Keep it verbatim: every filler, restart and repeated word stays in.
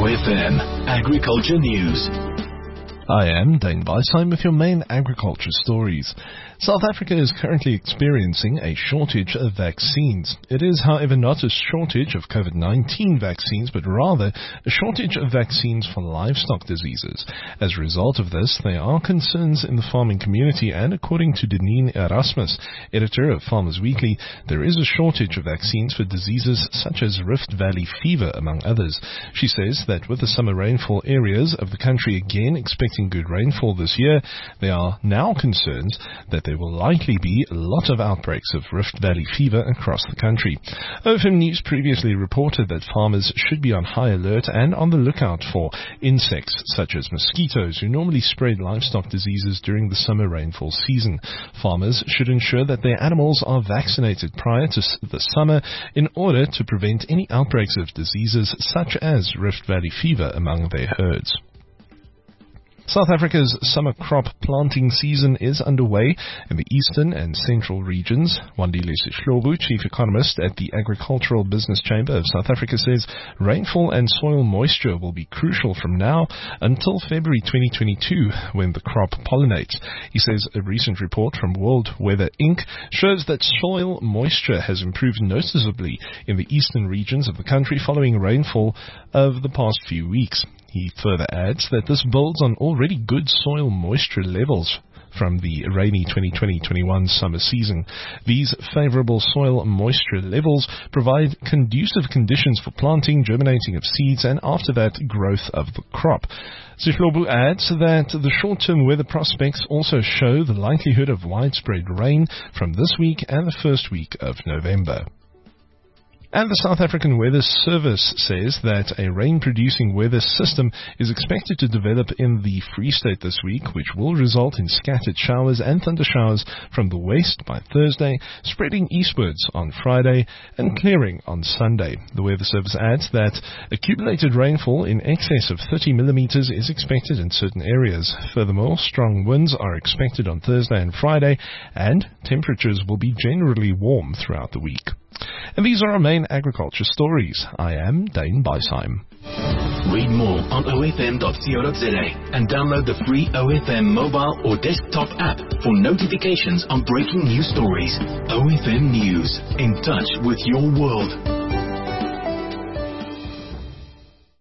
O F M Agriculture News. I am Dane Weisheim with your main agriculture stories. South Africa is currently experiencing a shortage of vaccines. It is, however, not a shortage of COVID nineteen vaccines, but rather a shortage of vaccines for livestock diseases. As a result of this, there are concerns in the farming community, and according to Deneen Erasmus, editor of Farmers Weekly, there is a shortage of vaccines for diseases such as Rift Valley fever, among others. She says that with the summer rainfall areas of the country again expecting good rainfall this year, there are now concerns that there will likely be a lot of outbreaks of Rift Valley fever across the country. O F M News previously reported that farmers should be on high alert and on the lookout for insects such as mosquitoes who normally spread livestock diseases during the summer rainfall season. Farmers should ensure that their animals are vaccinated prior to the summer in order to prevent any outbreaks of diseases such as Rift Valley fever among their herds. South Africa's summer crop planting season is underway in the eastern and central regions. Wandile Sihlobo, chief economist at the Agricultural Business Chamber of South Africa, says rainfall and soil moisture will be crucial from now until February twenty twenty-two, when the crop pollinates. He says a recent report from World Weather Incorporated shows that soil moisture has improved noticeably in the eastern regions of the country following rainfall of the past few weeks. He further adds that this builds on already good soil moisture levels from the rainy twenty twenty twenty-one summer season. These favorable soil moisture levels provide conducive conditions for planting, germinating of seeds, and after that, growth of the crop. Sihlobo adds that the short-term weather prospects also show the likelihood of widespread rain from this week and the first week of November. And the South African Weather Service says that a rain-producing weather system is expected to develop in the Free State this week, which will result in scattered showers and thundershowers from the west by Thursday, spreading eastwards on Friday and clearing on Sunday. The Weather Service adds that accumulated rainfall in excess of thirty millimeters is expected in certain areas. Furthermore, strong winds are expected on Thursday and Friday, and temperatures will be generally warm throughout the week. And these are our main agriculture stories. I am Dane Weisheim. Read more on O F M dot co dot za and download the free O F M mobile or desktop app for notifications on breaking news stories. O F M News, in touch with your world.